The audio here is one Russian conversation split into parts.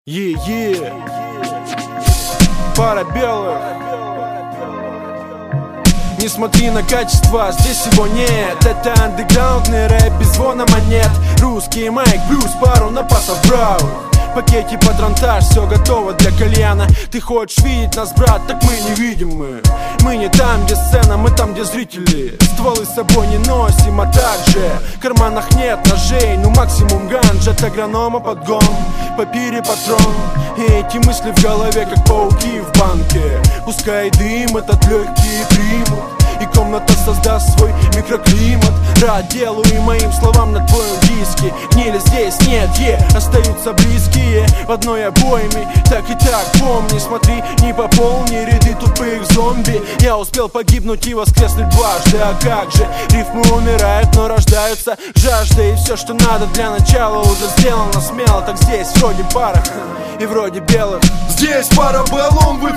Е-е, пара белых. Не смотри на качество, здесь его нет. Это андеграундный рэп без звона монет. Русский майк плюс пару напасов бравых. В пакете патронтаж, все готово для кальяна. Ты хочешь видеть нас, брат, так мы не видим мы не там, где сцена, мы там, где зрители. Стволы с собой не носим, а также в карманах нет ножей, ну максимум ганж. От агронома подгон, папире патрон. И эти мысли в голове, как пауки в банке. Пускай дым этот легкий примут, и комната создаст свой микроклимат. Рад делу и моим словам на твоем диске. Гнили здесь нет, остаются близкие в одной обойме. Так и так помни, смотри, не пополни ряды тупых зомби. Я успел погибнуть и воскреснуть дважды. А как же, рифмы умирают, но рождаются жажда. И все, что надо для начала, уже сделано смело. Так здесь вроде пара и вроде белых. Здесь парабеллум в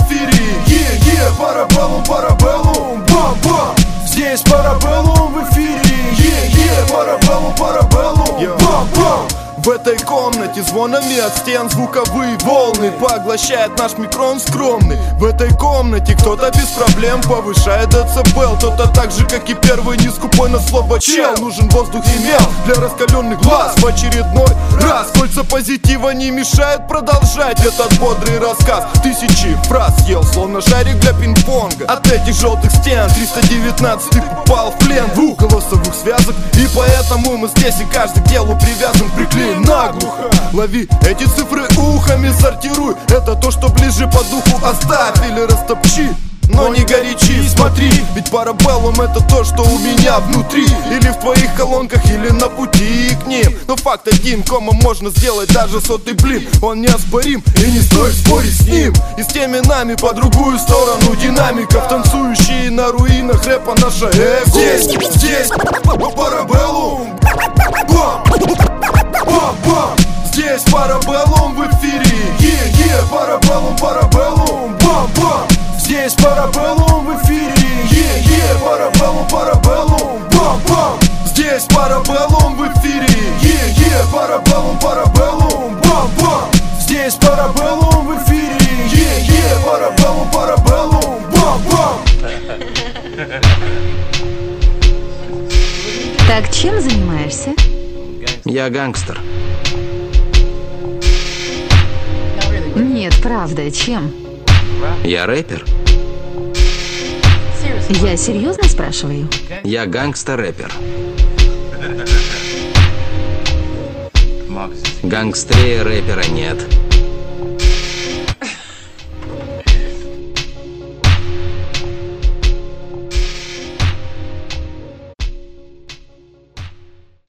эфире, парабеллум, парабеллум, бам-бам. Здесь парабеллум в эфире, парабеллум, парабеллум, бам-бам. В этой комнате звонами от стен звуковые волны поглощает наш микрон скромный. В этой комнате кто-то без проблем повышает децибел. Кто-то так же, как и первый, не скупой на слово чел. Нужен воздух и мел для раскаленных глаз. В очередной раз кольца позитива не мешают продолжать этот бодрый рассказ. Тысячи фраз съел, словно шарик для пинг-понга. От этих желтых стен 319 ты попал в плен двух голосовых связок. И поэтому мы здесь, и каждый к делу привязан, приклеен наглухо. Лови эти цифры ухами, сортируй. Это то, что ближе по духу оставь или растопчи. Но не горячи, смотри, ведь парабеллум это то, что у меня внутри. Или в твоих колонках, или на пути к ним. Но факт один, кома можно сделать даже сотый блин. Он неоспорим, и не стоит спорить с ним. И с теми нами по другую сторону динамиков, танцующие на руинах рэпа наша эго. Здесь парабеллум, бам-бам. Здесь парабеллум в эфире, парабеллум, парабеллум, бам-бам. Здесь парабеллум в эфире, парабеллум, парабеллум, бам-бам. Здесь парабеллум в эфире, парабеллум, парабеллум, бам-бам. Здесь парабеллум в эфире, парабеллум, парабеллум, бам-бам. Так чем занимаешься? Я гангстер. Нет, правда, чем? Я рэпер. Я серьезно спрашиваю? Я гангстер-рэпер. Гангстерее рэпера нет.